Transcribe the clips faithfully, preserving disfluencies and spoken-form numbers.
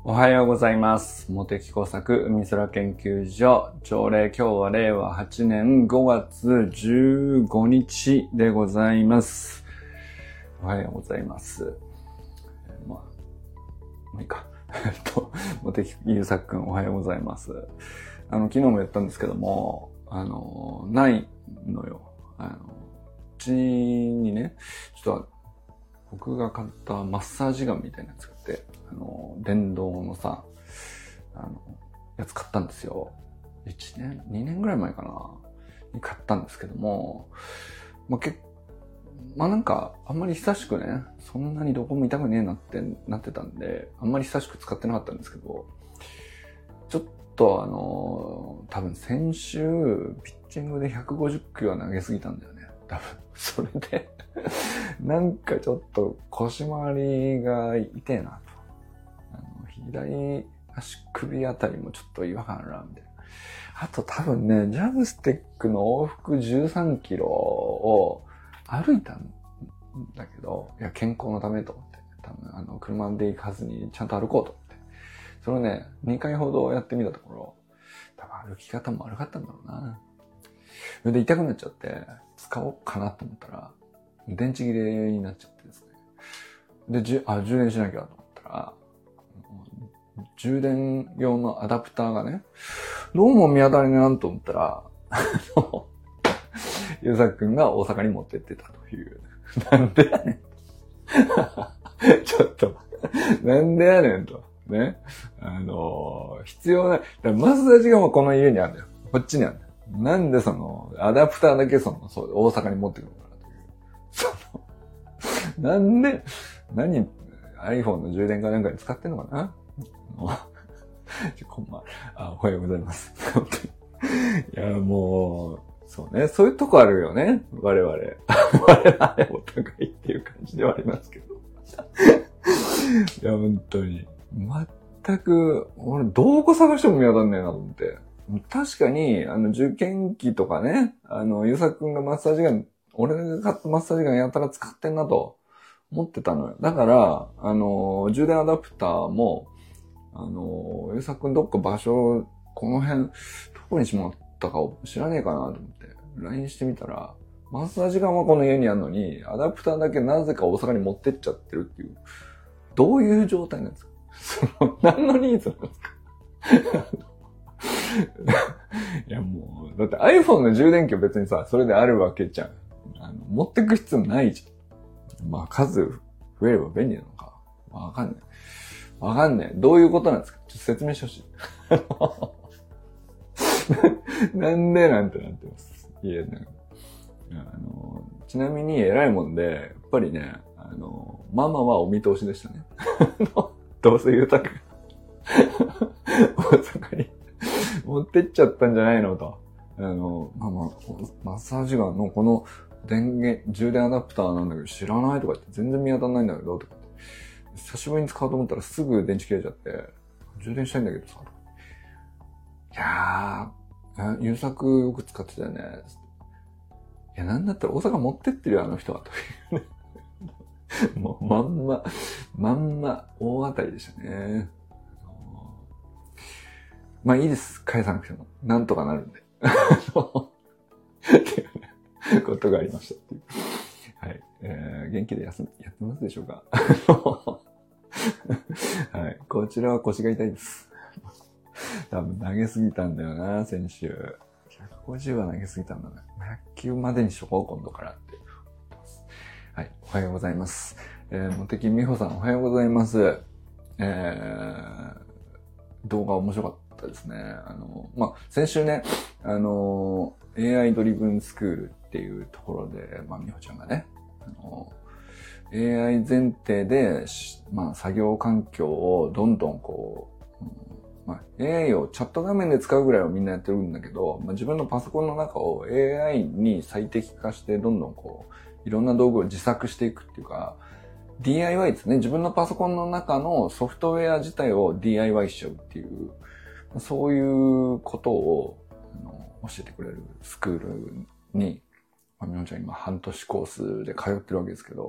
おはようございます。茂木工作海空研究所朝礼、今日はれいわはちねんごがつじゅうごにちでございます。おはようございます。えー、まあ、もういいか。えっと、茂木優作くんおはようございます。あの、昨日も言ったんですけども、あの、ないのよ。あの、うちにね、ちょっと僕が買ったマッサージガンみたいなやつがあって、あの、電動のさ、あの、やつ買ったんですよ。いちねん、にねんぐらい前かなに買ったんですけども、まあ、けまあ、なんか、あんまり久しくね、そんなにどこも痛くねえなってなってたんで、あんまり久しく使ってなかったんですけど、ちょっとあの、多分先週、ピッチングでひゃくごじゅっキロは投げすぎたんだよね。多分、それで、なんかちょっと腰回りが痛えなと。あの左足首あたりもちょっと違和感あるな、みたいな。あと多分ね、ジャブステックの往復じゅうさんキロを歩いたんだけど、いや、健康のためと思って、多分あの、車で行かずにちゃんと歩こうと思って。それをね、にかいほどやってみたところ、多分歩き方も悪かったんだろうな。それで痛くなっちゃって、使おうかなと思ったら、電池切れになっちゃってですね。で、じゅあ、充電しなきゃと思ったら、充電用のアダプターがね、どうも見当たりねえなと思ったら、あの、ゆうさくくんが大阪に持ってってたという。なんでやねん。ちょっと、なんでやねんと。ね。あの、必要ない。だマッサージがもうこの家にあるんだよ。こっちにあるんだよ。なんでその、アダプターだけその、そう、大阪に持ってくるのかなという。その、なんで、何、iPhone の充電かなんかに使ってんのかなこんばんあ、おはようございます。本当に。いや、もう、そうね。そういうとこあるよね。我々。我々お互いっていう感じではありますけど。いや、本当に。全く、俺、どこ探しても見当たんねえなと思って。確かに、あの、受験期とかね、あの、ゆうさくんがマッサージガン、俺が買ったマッサージガンやたら使ってんなと思ってたのよ。だから、あの、充電アダプターも、あの、ゆうさくんどっか場所、この辺、どこにしまったかを知らねえかなと思って、ライン してみたら、マッサージガンはこの家にあるのに、アダプターだけなぜか大阪に持ってっちゃってるっていう、どういう状態なんですか？その、何のニーズなんですか？いやもう、だって iPhone の充電器は別にさ、それであるわけじゃん。あの、持ってく必要ないじゃん。まあ数増えれば便利なのか。わかんない。わかんない。どういうことなんですか？ちょっと説明してほしい。なんでなんてなってます。いや、なんか、あの、ちなみに偉いもんで、やっぱりね、あの、ママはお見通しでしたね。どうせ言うたく。大阪に持ってっちゃったんじゃないのと。あの、ママ、マッサージガンのこの電源、充電アダプターなんだけど知らないとか言って全然見当たんないんだけど、とか言って。久しぶりに使おうと思ったらすぐ電池切れちゃって、充電したいんだけどさ。いやー、優作よく使ってたよね。いや、なんだったら大阪持ってってるよ、あの人は。というね。もう、まんま、まんま、大当たりでしたね。まあいいです。返さなくても。なんとかなるんで。っていうことがありましたっていう。はい。えー、元気で休んやってますでしょうか？はい。こちらは腰が痛いです。多分投げすぎたんだよな、先週。ひゃくごじゅうは投げすぎたんだな。ひゃくきゅうまでにしとこう、今度からって思ってます。はい。おはようございます。えー、茂木美穂さん、おはようございます。えー、動画面白かったですね。あの、まあ、先週ね、あの、エーアイ ドリブンスクールっていうところで、まあ、美穂ちゃんがね、あの、エーアイ 前提で、まあ、作業環境をどんどんこう、うん、まあ、エーアイ をチャット画面で使うぐらいはみんなやってるんだけど、まあ、自分のパソコンの中を エーアイ に最適化して、どんどんこう、いろんな道具を自作していくっていうか、ディーアイワイ ですね。自分のパソコンの中のソフトウェア自体を ディーアイワイ しちゃうっていう、そういうことをあの教えてくれるスクールに、まあ、みのちゃん今半年コースで通ってるわけですけど、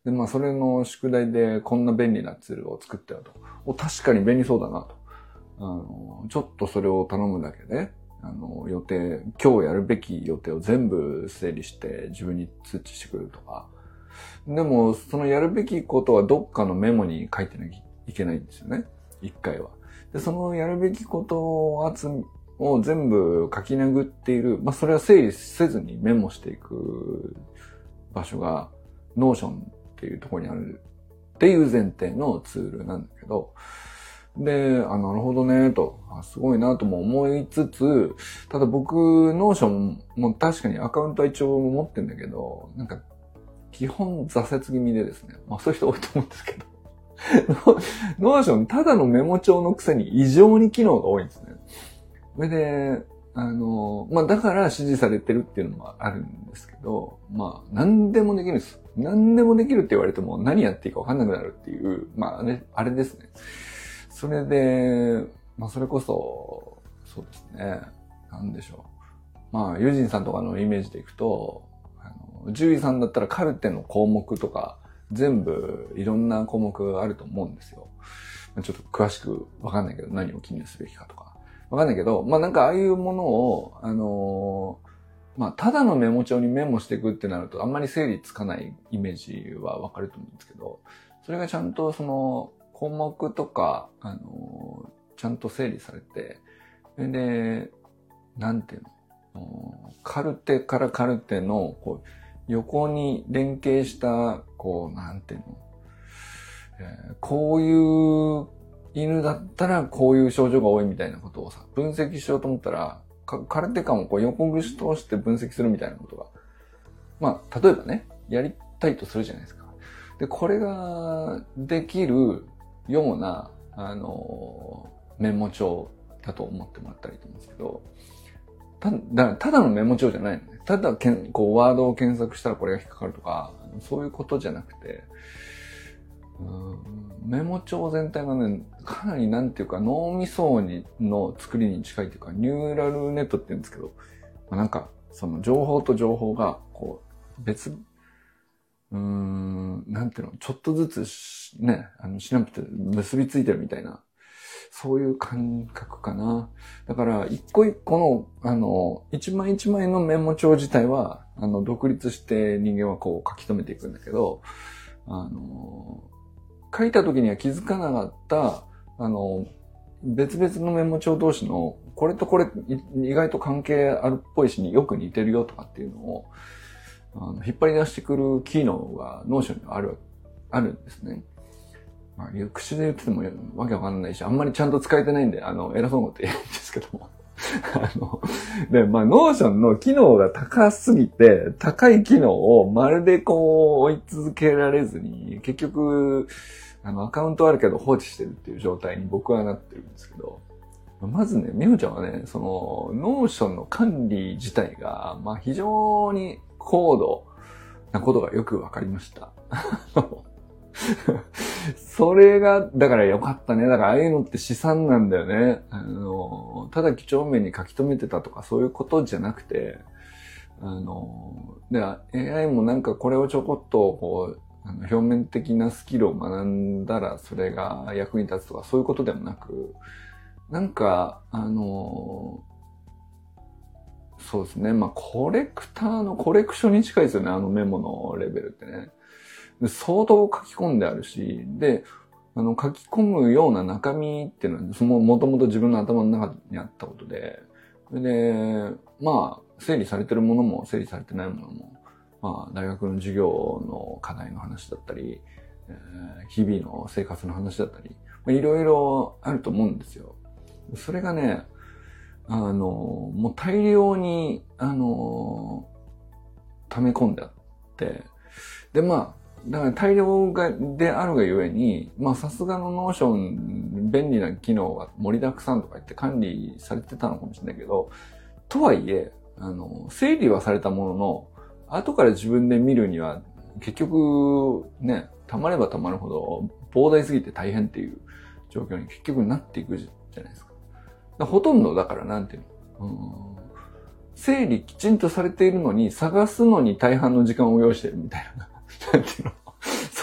で、まあ、それの宿題でこんな便利なツールを作ったよと。お、確かに便利そうだなと。あの、ちょっとそれを頼むだけで、あの、予定、今日やるべき予定を全部整理して自分に通知してくるとか。でも、そのやるべきことはどっかのメモに書いてなきゃいけないんですよね。一回は。で、そのやるべきことを集め、を全部書き殴っている。まあ、それは整理せずにメモしていく場所が、ノーションっていうところにあるっていう前提のツールなんだけど、で、あ、なるほどね、と、あ、すごいなとも思いつつ、ただ僕、ノーションも確かにアカウントは一応持ってんだけど、なんか、基本挫折気味でですね。まあそういう人多いと思うんですけど。ノーション、ただのメモ帳のくせに異常に機能が多いんですね。それで、あの、まあだから指示されてるっていうのもあるんですけど、まあ何でもできるんです。何でもできるって言われても何やっていいか分かんなくなるっていう、まああれ、あれですね。それで、まあそれこそ、そうですね。なんでしょう。まあ、ユージンさんとかのイメージでいくと、あの、獣医さんだったらカルテの項目とか、全部いろんな項目あると思うんですよ。ちょっと詳しくわかんないけど、何を記入すべきかとか。わかんないけど、まあなんかああいうものを、あのー、まあただのメモ帳にメモしていくってなるとあんまり整理つかないイメージはわかると思うんですけど、それがちゃんとその項目とか、あのー、ちゃんと整理されて、で、なんていうの、カルテからカルテのこう横に連携した、こう、なんていうの、えー、こういう犬だったらこういう症状が多いみたいなことをさ、分析しようと思ったら、カルテ感をこう横串通して分析するみたいなことが、まあ、例えばね、やりたいとするじゃないですか。で、これができるような、あの、メモ帳だと思ってもらったらいいと思うんですけど、ただ、ただのメモ帳じゃないのね。ただけん、こう、ワードを検索したらこれが引っかかるとか、そういうことじゃなくて、うーん、メモ帳全体がね、かなりなんていうか脳みそにの作りに近いというか、ニューラルネットって言うんですけど、まあ、なんか、その情報と情報が、こう、別、うーん、なんていうの、ちょっとずつね、あの、シナプス結びついてるみたいな、そういう感覚かな。だから、一個一個の、あの、一枚一枚のメモ帳自体は、あの、独立して人間はこう書き留めていくんだけど、あの、書いた時には気づかなかった、あの、別々のメモ帳同士の、これとこれ意外と関係あるっぽいしによく似てるよとかっていうのを、あの引っ張り出してくる機能がノーションにはある、あるんですね。まあ、口で言っててもわけわかんないし、あんまりちゃんと使えてないんで、あの、偉そうなこと言えないんですけども。あの、で、まあ、ノーションの機能が高すぎて、高い機能をまるでこう追い続けられずに、結局、あの、アカウントあるけど放置してるっていう状態に僕はなってるんですけど、まずね、みほちゃんはね、その、ノーションの管理自体が、まあ、非常に高度なことがよくわかりました。それが、だから良かったね。だからああいうのって資産なんだよね。あの、ただ几帳面に書き留めてたとかそういうことじゃなくて、あの、で、エーアイ もなんかこれをちょこっとこう、あの表面的なスキルを学んだらそれが役に立つとかそういうことでもなく、なんか、あの、そうですね。まあ、コレクターのコレクションに近いですよね。あのメモのレベルってね。相当書き込んであるし、で、あの、書き込むような中身っていうのは、その、もともと自分の頭の中にあったことで、で、まあ、整理されてるものも整理されてないものも、まあ、大学の授業の課題の話だったり、えー、日々の生活の話だったり、いろいろあると思うんですよ。それがね、あの、もう大量に、あの、溜め込んであって、で、まあ、だから大量がであるがゆえに、まあさすがのノーション便利な機能が盛りだくさんとか言って管理されてたのかもしれないけど、とはいえ、あの、整理はされたものの、後から自分で見るには結局ね、溜まれば溜まるほど膨大すぎて大変っていう状況に結局なっていくじゃないですか。だほとんどだからなんていうの、うん、整理きちんとされているのに探すのに大半の時間を要しているみたいな。なんていうの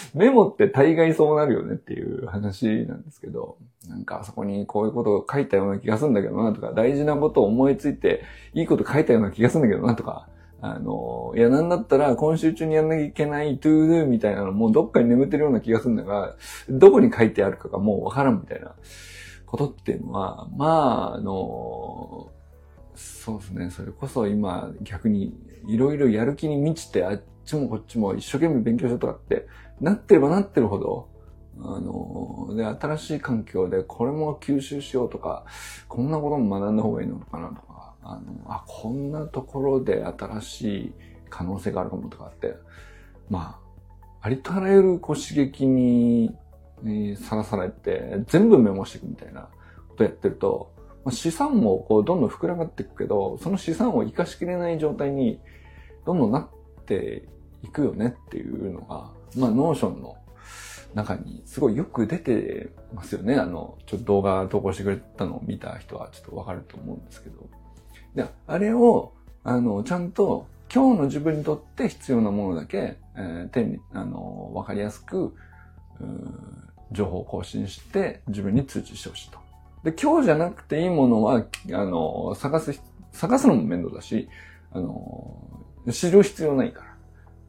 メモって大概そうなるよねっていう話なんですけど、なんかあそこにこういうことを書いたような気がするんだけどなとか、大事なことを思いついていいこと書いたような気がするんだけどなとか、あの、いやなんだったら今週中にやんなきゃいけないトゥードゥみたいなのもうどっかに眠ってるような気がするんだが、どこに書いてあるかがもうわからんみたいなことっていうのは、まあ、あの、そうですね、それこそ今逆にいろいろやる気に満ちてあっちもこっちも一生懸命勉強しようとかってなってればなってるほど、あの、で、新しい環境でこれも吸収しようとか、こんなことも学んだ方がいいのかなとか、あの、あ、こんなところで新しい可能性があるかもとかって、まあ、ありとあらゆるこう刺激にさらされて全部メモしていくみたいなことやってると、まあ、資産もこうどんどん膨らがっていくけど、その資産を生かしきれない状態にどんどんなっていくよねっていうのが、まあ、ノーションの中にすごいよく出てますよね。あの、ちょっと動画投稿してくれたのを見た人はちょっとわかると思うんですけど。で、あれを、あの、ちゃんと今日の自分にとって必要なものだけ、えー、手に、あの、わかりやすく、情報を更新して自分に通知してほしいと。で、今日じゃなくていいものは、あの、探す、探すのも面倒だし、あの、知る必要ないから。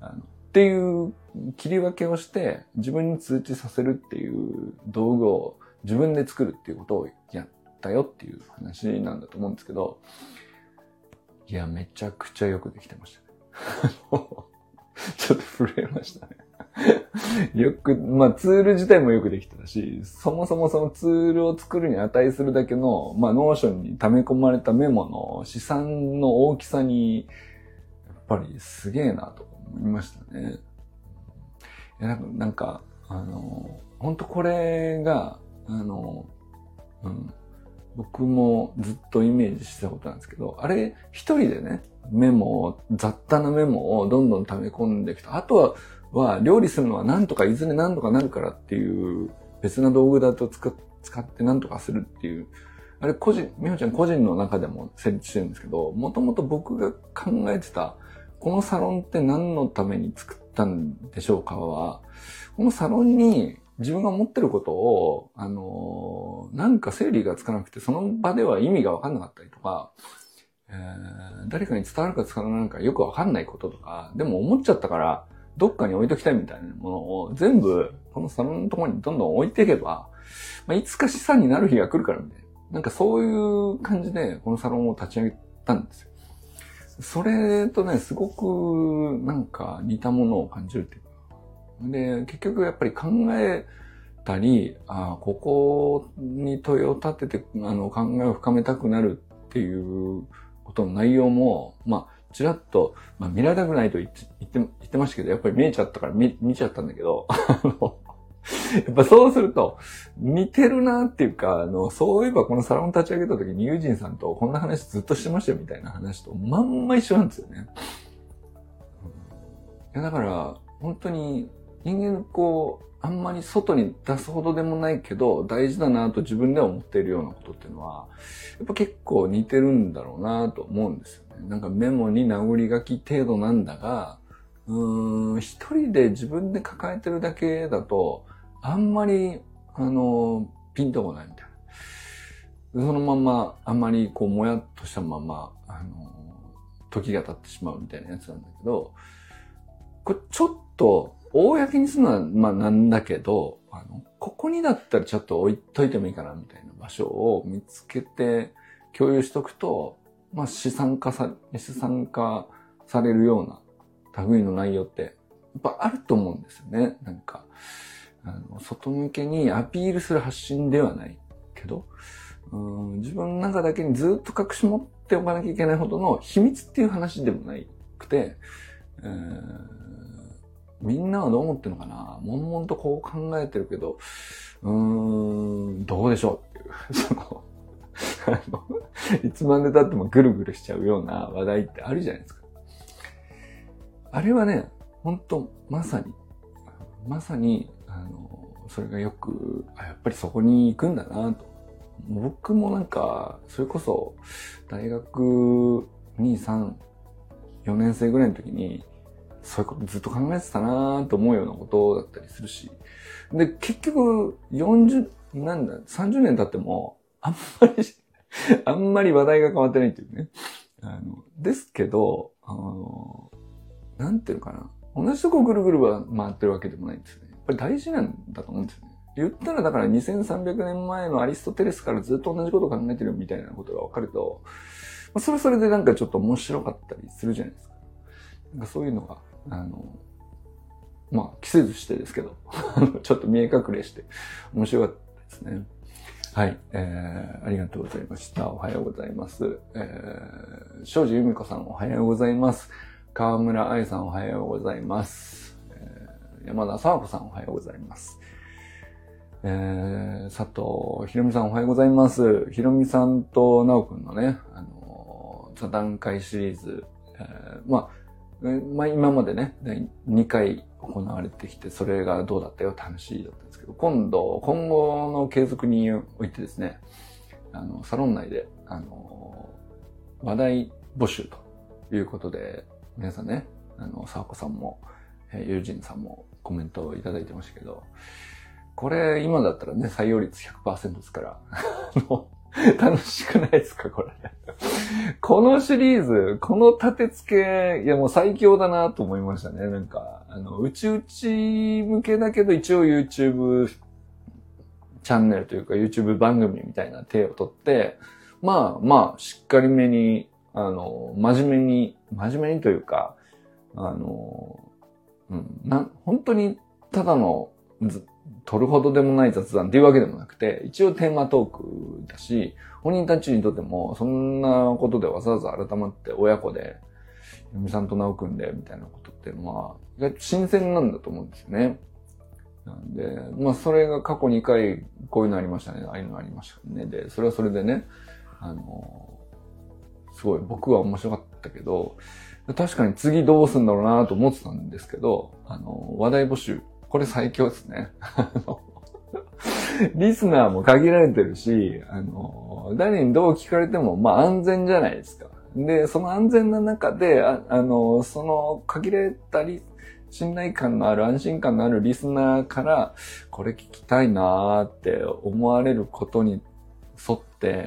あのっていう切り分けをして自分に通知させるっていう道具を自分で作るっていうことをやったよっていう話なんだと思うんですけど、いや、めちゃくちゃよくできてましたね。ちょっと震えましたね。よく、まあツール自体もよくできてたし、そもそもそのツールを作るに値するだけの、まあノーションに溜め込まれたメモの資産の大きさに、やっぱりすげえなと思いましたね。いやなんか、なんかあの、本当これが、あの、うん、僕もずっとイメージしてたことなんですけど、あれ一人でね、メモを、雑多なメモをどんどん溜め込んでいくと、あとは、は料理するのはなんとかいずれなんとかなるからっていう別な道具だと使ってなんとかするっていう、あれ個人、みほちゃん個人の中でも成立してるんですけど、もともと僕が考えてた、このサロンって何のために作ったんでしょうかは、このサロンに自分が持ってることを、あの、なんか整理がつかなくて、その場では意味がわかんなかったりとか、えー、誰かに伝わるか伝わらないかよくわかんないこととか、でも思っちゃったから、どっかに置いときたいみたいなものを全部このサロンのところにどんどん置いていけば、まあ、いつか資産になる日が来るからみたいな。なんかそういう感じでこのサロンを立ち上げたんですよ。それとね、すごくなんか似たものを感じるっていうか。で、結局やっぱり考えたり、あここに問いを立ててあの考えを深めたくなるっていうことの内容も、まあ、ちらっと、まあ、見られたくないと言って、言って、言ってましたけど、やっぱり見えちゃったから見、見ちゃったんだけど、あの、やっぱそうすると、似てるなっていうか、あの、そういえばこのサロン立ち上げた時にユージンさんとこんな話ずっとしてましたよみたいな話とまんま一緒なんですよね。いや、だから、本当に人間こう、あんまり外に出すほどでもないけど、大事だなと自分では思っているようなことっていうのは、やっぱ結構似てるんだろうなと思うんですよね。なんかメモに殴り書き程度なんだが、うーん、一人で自分で抱えてるだけだと、あんまり、あの、ピンとこないみたいな。そのまま、あんまりこう、もやっとしたまま、あの、時が経ってしまうみたいなやつなんだけど、これちょっと、公にするのは、まあなんだけど、あの、ここにだったらちょっと置いといてもいいかなみたいな場所を見つけて共有しとくと、まあ資産化さ、資産化されるような類の内容って、やっぱあると思うんですよね。なんか、あの、外向けにアピールする発信ではないけど、うん、自分の中だけにずっと隠し持っておかなきゃいけないほどの秘密っていう話でもないくて、えーみんなはどう思ってるのかな？悶々とこう考えてるけど、うーん、どうでしょうっていう、その、あの、いつまで経ってもぐるぐるしちゃうような話題ってあるじゃないですか。あれはね、ほんと、まさに、まさに、あの、それがよく、あ、やっぱりそこに行くんだなと。僕もなんか、それこそ、大学に、さん、よねん生ぐらいの時に、 そういうことずっと考えてたなと思うようなことだったりするし。で、結局、よんじゅう、なんだ、さんじゅうねん経っても、あんまり、あんまり話題が変わってないっていうね。あの、ですけど、あの、なんていうのかな。同じとこぐるぐるは回ってるわけでもないんですよね。やっぱり大事なんだと思うんですよね。言ったらだからにせんさんびゃくねんまえのアリストテレスからずっと同じことを考えてるみたいなことが分かると、それそれでなんかちょっと面白かったりするじゃないですか。なんかそういうのが、あの、まあ、季節してですけど、ちょっと見え隠れして面白かったですね。はい、えー、ありがとうございました。おはようございます。えー、庄司由美子さんおはようございます。川村愛さんおはようございます。えー、山田沢子さんおはようございます。えー、佐藤ひろみさんおはようございます。ひろみさんとなおくんのね、あのー、座談会シリーズ、えー、まあ、まあ今までね、にかい行われてきて、それがどうだったよって話だったんですけど、今度、今後の継続においてですね、あの、サロン内で、あの、話題募集ということで、皆さんね、あの、沢子さんも、えー、友人さんもコメントをいただいてましたけど、これ今だったらね、採用率 ひゃくパーセント ですから、楽しくないですかこれ。このシリーズ、この立て付け、いやもう最強だなと思いましたね。なんか、あの、うちうち向けだけど一応 YouTube チャンネルというか YouTube 番組みたいな手を取って、まあまあ、しっかりめに、あの、真面目に、真面目にというか、あの、うん、な、本当にただの、取るほどでもない雑談っていうわけでもなくて、一応テーマトークだし、本人たちにとっても、そんなことでわざわざ改まって親子で、ひろみさんと直くんで、みたいなことっていうのは、意外と新鮮なんだと思うんですよね。なんで、まあそれが過去にかいこういうのありましたね、ああいうのありましたね。で、それはそれでね、あの、すごい僕は面白かったけど、確かに次どうするんだろうなと思ってたんですけど、あの、話題募集、これ最強ですね。リスナーも限られてるし、あの、誰にどう聞かれても、まあ安全じゃないですか。で、その安全な中で、あ, あの、その限られたり、信頼感のある、安心感のあるリスナーから、これ聞きたいなーって思われることに沿って、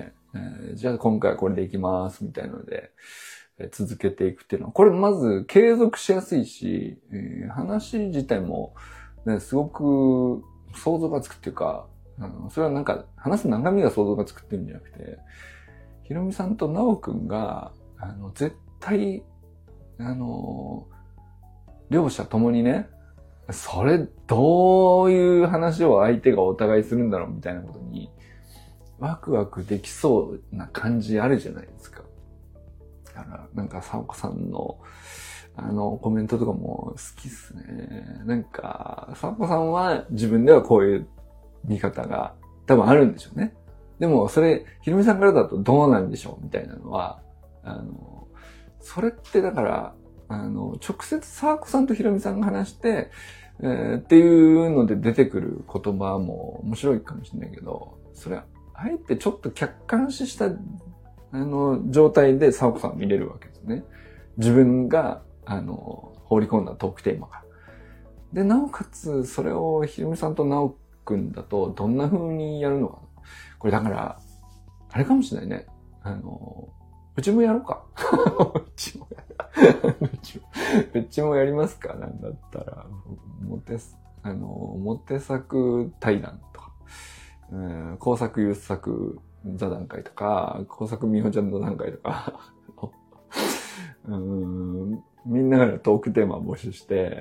えー、じゃあ今回はこれでいきます、みたいなので、えー、続けていくっていうのは、これまず継続しやすいし、えー、話自体も、ね、すごく想像がつくっていうか、あの、それはなんか話す中身が想像がつくっていうんじゃなくて、ひろみさんとなおくんが、あの、絶対、あの、両者ともにね、それどういう話を相手がお互いするんだろうみたいなことに、ワクワクできそうな感じあるじゃないですか。だから、なんか、さおこさんの、あの、コメントとかも好きっすね。なんか、さおこさんは自分ではこういう見方が多分あるんでしょうね。でも、それ、ひろみさんからだとどうなんでしょうみたいなのは、あの、それってだから、あの、直接さおこさんとひろみさんが話して、えー、っていうので出てくる言葉も面白いかもしれないけど、それは、あえてちょっと客観視した、あの、状態でさおこさんを見れるわけですね。自分が、あの、放り込んだトークテーマが。で、なおかつ、それをひろみさんとなおくんだと、どんな風にやるのかな。これだから、あれかもしれないね。あの、うちもやろうか。うちもやる。うちも、うちもやりますかなんだったら。モテ、あの、モテ作対談とか、うん、工作優作座談会とか、工作美穂ちゃん座談会とか、うん、みんながトークテーマを募集して、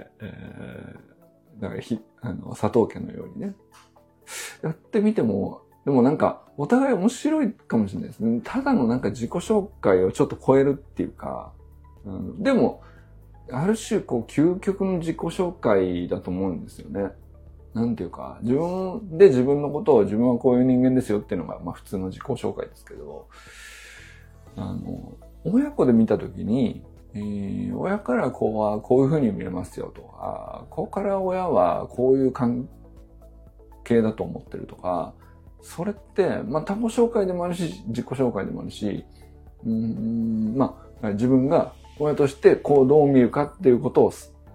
えー、だからひ、あの、佐藤家のようにね。やってみても、でもなんか、お互い面白いかもしれないですね。ただのなんか自己紹介をちょっと超えるっていうか、うん、でも、ある種、こう、究極の自己紹介だと思うんですよね。なんていうか、自分で自分のことを自分はこういう人間ですよっていうのが、まあ普通の自己紹介ですけど、あの、親子で見たときに、えー、親から子はこういう風に見えますよとか、子から親はこういう関係だと思ってるとか、それって、まあ他己紹介でもあるし、自己紹介でもあるし、うーん、まあ自分が親としてこうどう見るかっていうことを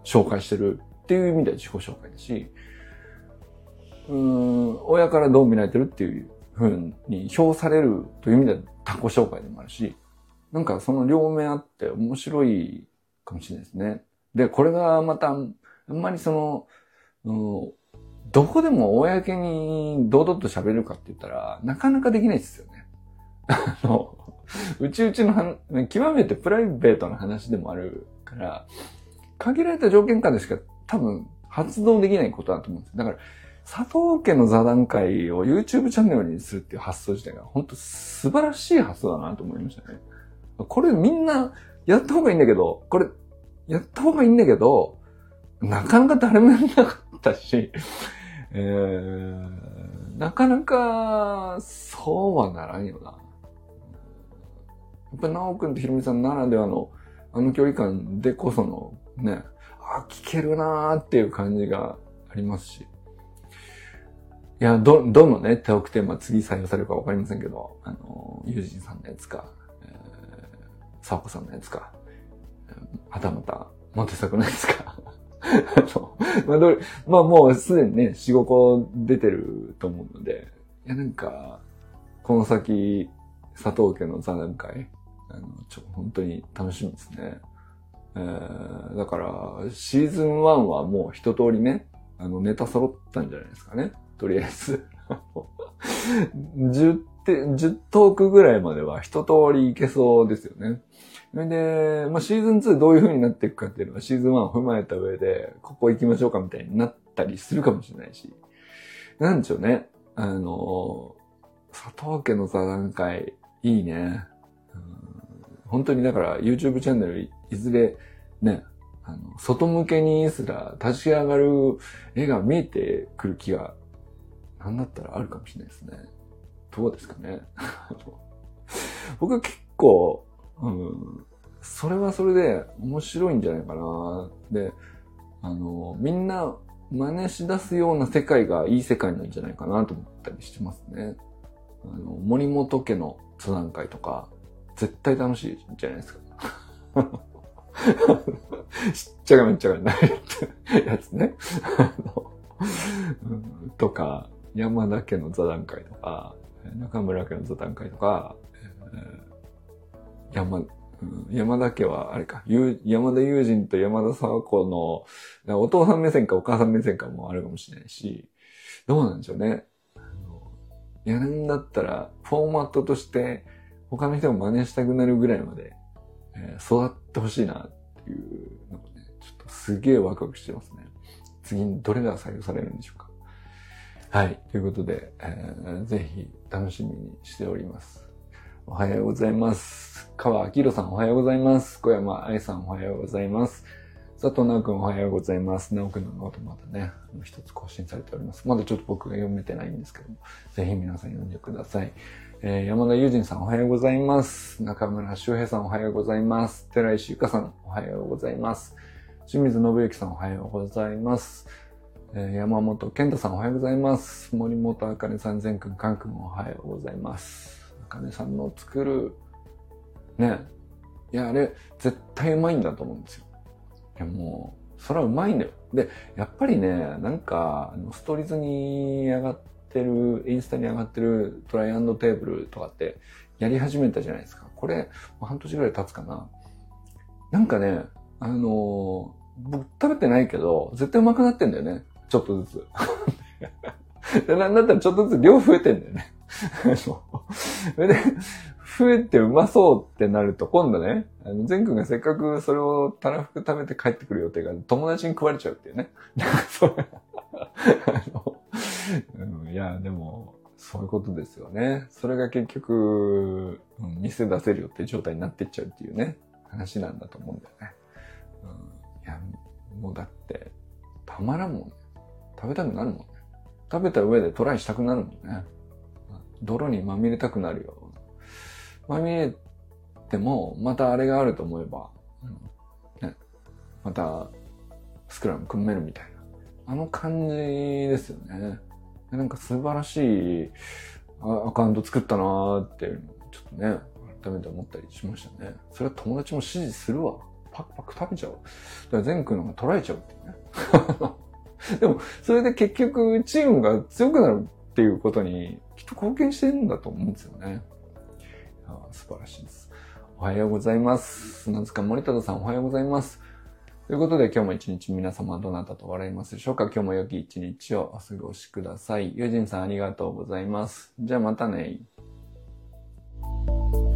紹介してるっていう意味では自己紹介だし、うーん、親からどう見られてるっていう風に評されるという意味では他己紹介でもあるし、なんかその両面あって面白いかもしれないですね。で、これがまた、あんまりその、うん、どこでも公に堂々と喋れるかって言ったら、なかなかできないですよね。あの、うちうちの話、極めてプライベートな話でもあるから、限られた条件下でしか多分発動できないことだと思うんです。だから、佐藤家の座談会を YouTube チャンネルにするっていう発想自体が本当素晴らしい発想だなと思いましたね。これみんなやった方がいいんだけど、これやった方がいいんだけど、なかなか誰もやんなかったし、えー、なかなかそうはならんよな。やっぱり直くんとひろみさんならではのあの距離感でこそのね、あ、聞けるなーっていう感じがありますし。いや、ど、どのね、トークテーマ次採用されるかわかりませんけど、あの、ゆうじんさんのやつか、えー、さわこさんのやつか、はたまた、モテ作のやつか。まあ、どれ、まあもうすでにね、よん、ごこ出てると思うので、いやなんか、この先、佐藤家の座談会、あの、ちょ、本当に楽しみですね。えー、だから、シーズンワンはもう一通りね、あの、ネタ揃ったんじゃないですかね。とりあえず。じゅう、じゅうトークぐらいまでは一通りいけそうですよね。それで、まあ、シーズンツーどういう風になっていくかっていうのはシーズンワンを踏まえた上で、ここ行きましょうかみたいになったりするかもしれないし。なんでしょうね。あの、佐藤家の座談会、いいね。うん、本当にだから YouTube チャンネルいずれね、あの、外向けにすら立ち上がる絵が見えてくる気が、なんだったらあるかもしれないですね。どうですかね。僕は結構、うん、それはそれで面白いんじゃないかな。で、あの、みんな真似し出すような世界がいい世界なんじゃないかなと思ったりしてますね。あの、森本家の座談会とか、絶対楽しいじゃないですか。しっちゃがめっちゃがないってやつね。とか、山田家の座談会とか、中村家の座談会とか、山、山田家はあれか、山田友人と山田沢子のお父さん目線かお母さん目線かもあるかもしれないし、どうなんでしょうね。やるんだったら、フォーマットとして他の人も真似したくなるぐらいまで、えー、育ってほしいなっていうのがね、ちょっとすげえワクワクしてますね。次にどれが採用されるんでしょうか。はい。ということで、えー、ぜひ楽しみにしております。おはようございます。川明宏さんおはようございます。小山愛さんおはようございます。佐藤直くんおはようございます。直くんのノートまだね、一つ更新されております。まだちょっと僕が読めてないんですけども、ぜひ皆さん読んでください。えー、山田友人さんおはようございます。中村修平さんおはようございます。寺石ゆかさんおはようございます。清水信之さんおはようございます。えー、山本健太さんおはようございます。森本あかねさん、善くん、かんくんおはようございます。あかねさんの作る、ね、いや、あれ、絶対うまいんだと思うんですよ。いや、もう、それはうまいんだよ。で、やっぱりね、なんか、ストーリーズに上がってる、インスタに上がってるトライアンドテーブルとかってやり始めたじゃないですか。これ、半年ぐらい経つかな。なんかね、あのー、僕食べてないけど、絶対うまくなってんだよね。ちょっとずつ。でなんだったらちょっとずつ量増えてんだよね。それで、増えてうまそうってなると、今度ね、あの、善くんがせっかくそれをたらふく食べて帰ってくる予定が友達に食われちゃうっていうね。なんかそれあの、うん、いや、でも、そういうことですよね。それが結局、うん、店出せるよって状態になってっちゃうっていうね、話なんだと思うんだよね。うん、いや、もうだって、たまらんもんね。食べたくなるもんね。食べた上でトライしたくなるもんね。泥にまみれたくなるよ。まみれても、またあれがあると思えば、ね、またスクラム組めるみたいな。あの感じですよね。なんか素晴らしいアカウント作ったなーっていうのをちょっとね、改めて思ったりしましたね。それは友達も支持するわ。 パクパク食べちゃう。だから善くんのが取られちゃうっていうね。でも、それで結局、チームが強くなるっていうことに、きっと貢献してるんだと思うんですよね。あ素晴らしいです。おはようございます。砂塚森忠さん、おはようございます。ということで、今日も一日皆様はどなたと笑いますでしょうか。今日も良き一日をお過ごしください。ゆうじんさん、ありがとうございます。じゃあまたね。